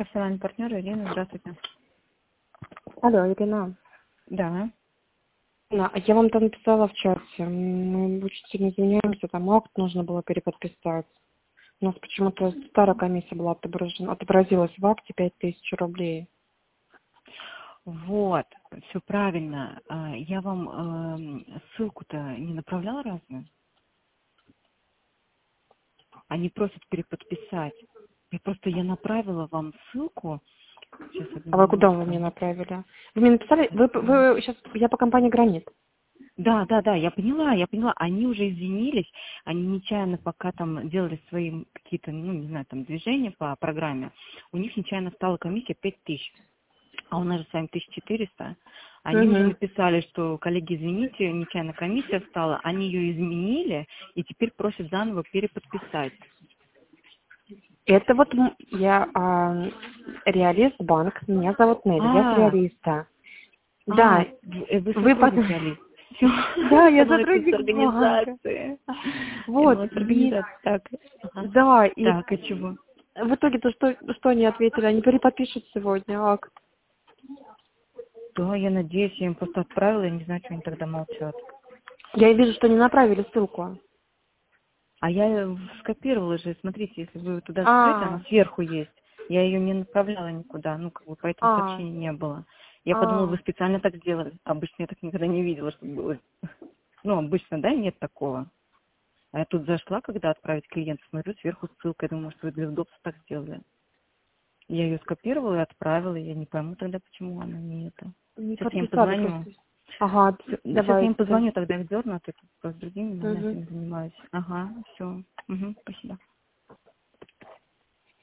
Профессиональный партнер Ирина, здравствуйте. Алло, Ирина. Да. Я вам там написала в чате. Мы очень сильно извиняемся, там акт нужно было переподписать. У нас почему-то старая комиссия была отобразилась в акте 5000 рублей. Вот, все правильно. Я вам ссылку-то не направляла разную? Они просят переподписать. Я направила вам ссылку. Сейчас, одну А вы куда вы минутку. мне направили? Вы мне написали, вы сейчас, я по компании «Гранит». Да, я поняла. Они уже извинились, они нечаянно пока там делали свои какие-то, не знаю, там движения по программе. У них нечаянно стала комиссия 5000. А у нас же с вами 1400. Они уже Угу. написали, что, коллеги, извините, нечаянно комиссия стала. Они ее изменили и теперь просят заново переподписать. Это вот я Реалист Банк, меня зовут Нелли, я с Реалиста. Да, Вы вы сотрудник Реалист. Все. Да, Я я думала, это с сотрудник банка. организации. Я Вот, думала, с и организации. Так. Ага. да, и Так, а чего? в итоге-то что они ответили? Они переподпишут сегодня акт. Да, я надеюсь, я им просто отправила, я не знаю, что они тогда молчат. Я вижу, что не направили ссылку. А я скопировала же, смотрите, если вы туда зайдете, она А, сверху есть. Я ее не направляла никуда, поэтому а, сообщений не было. Я подумала, вы а. специально так сделали. Обычно я так никогда не видела, чтобы было. Обычно, да, нет такого. А я тут зашла, когда отправить клиенту, смотрю, сверху ссылка, я думаю, может, вы для удобства так сделали. Я ее скопировала и отправила, я не пойму тогда, почему она не это. Не Сейчас я им подписали позвоню. просто. Ага, Сейчас я им давайте. позвоню, тогда их дерну, а то я тут с другими Угу. моментами занимаюсь. Ага, все. Угу, спасибо.